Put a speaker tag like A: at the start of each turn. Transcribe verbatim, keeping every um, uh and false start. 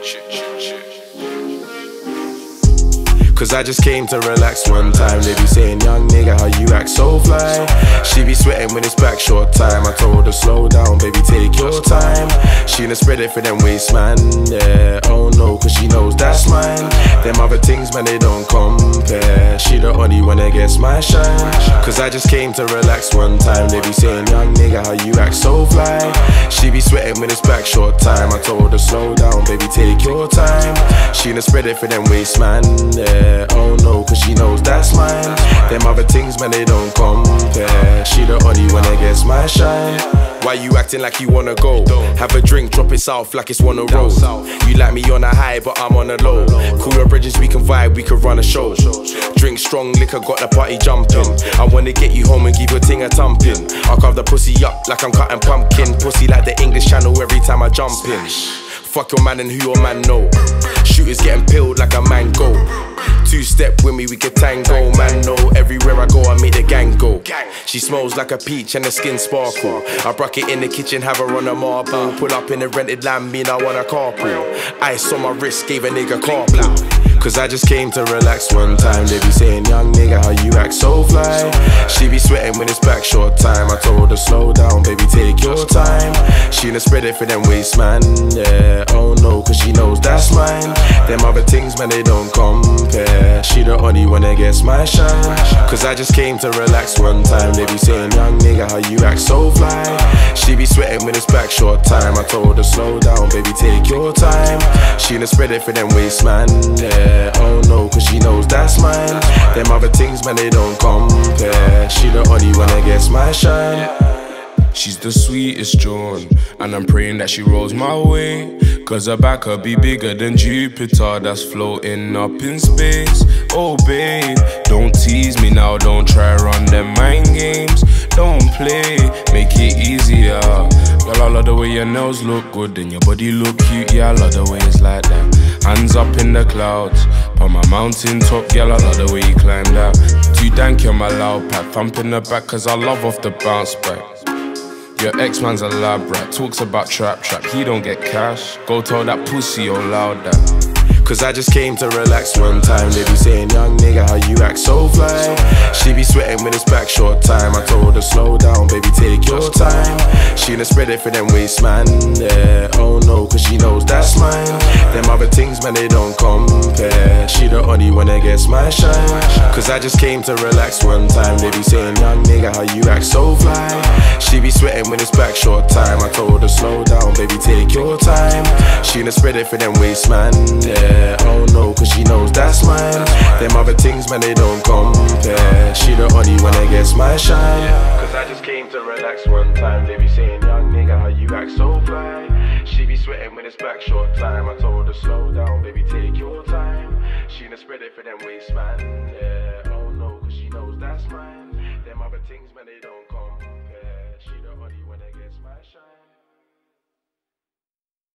A: Cause I just came to relax one time. They be saying, young nigga, how you act so fly. She be sweating when it's back short time. I told her, slow down, baby, take your time. She done spread it for them waist, man, yeah. Oh no, cause she knows that's mine. Them other things, man, they don't compare. She the only one that gets my shine. Cause I just came to relax one time. They be saying, young nigga, how you act so fly. She be sweating when it's back short time. I told her, slow down, baby, take your time. She done spread it for them waist, man, yeah. Oh no, cause she knows that's mine. Them other things, man, they don't compare. She the only one that gets my shine. Why you acting like you wanna go? Have a drink, drop it south like it's one a road. You like me on a high, but I'm on a low. Cool your bridges, we can vibe, we can run a show. Drink strong liquor, got the party jumping. I wanna get you home and give your ting a thumping. I'll carve the pussy up like I'm cutting pumpkin. Pussy like the English Channel every time I jump in. Fuck your man and who your man know. Shooters getting peeled like a mango. Two step with me, we can tango. Man, no, everywhere I go, I make the gang go. She smells like a peach and the skin sparkle. I broke it in the kitchen, have her on a marble. Pull up in a rented land, mean I want a carpool. Ice on my wrist, gave a nigga carpool. Cause I just came to relax one time. They be saying, young nigga, how you act so fly. She be sweating when it's back short time. I told her, slow down, baby, take your time. She done spread it for them waist, man, yeah. Oh no, cause she knows that's mine. Them other things, man, they don't compare. She the only one that gets my shine. Cause I just came to relax one time. They be saying, young nigga, how you act so fly. She be sweating when it's back short time. I told her, slow down, baby, take your time. She done spread it for them waist, man, yeah. Oh no, cause she knows that's mine. Them other things, man, they don't compare. She the only one that gets my shine.
B: She's the sweetest John, and I'm praying that she rolls my way. Cause her back could be bigger than Jupiter, that's floating up in space. Oh babe, don't tease me now, don't try run them mind games. Don't play, make it easier. Girl, I love the way your nails look good and your body look cute. Yeah, I love the way it's like that. Hands up in the clouds, on my mountain top. Girl, I love the way you climb that. Too dank, you're my loud pack. Thump in the back cause I love off the bounce back. Your ex-man's a lab rat, talks about trap trap, he don't get cash. Go tell that pussy you're loud that.
A: Cause I just came to relax one time. They be saying, young nigga, how you act so fly. She be sweating when it's back short time. I told her, slow down, baby, take your time. She done spread it for them waist, man, yeah. Oh no, cause she knows that's mine. Them other things, man, they don't compare. She the only one that gets my shine. Cause I just came to relax one time. They be saying, young nigga, how you act so fly. She be sweating when it's back short time. I told her, slow down, baby, take your time. She done spread it for them waist, man, yeah. Oh no, cause she knows that's mine. Them other things, man, they don't compare. She the only one that gets my shine. Cause I just came to relax one time. They be saying, young nigga, how you act so fly. She be sweating when it's back short time. I told her, slow down, baby, take your time. She done spread it for them waist, man, yeah. Oh no, cause she knows that's mine. Them other things, man, they don't compare. She the only one that gets my shine.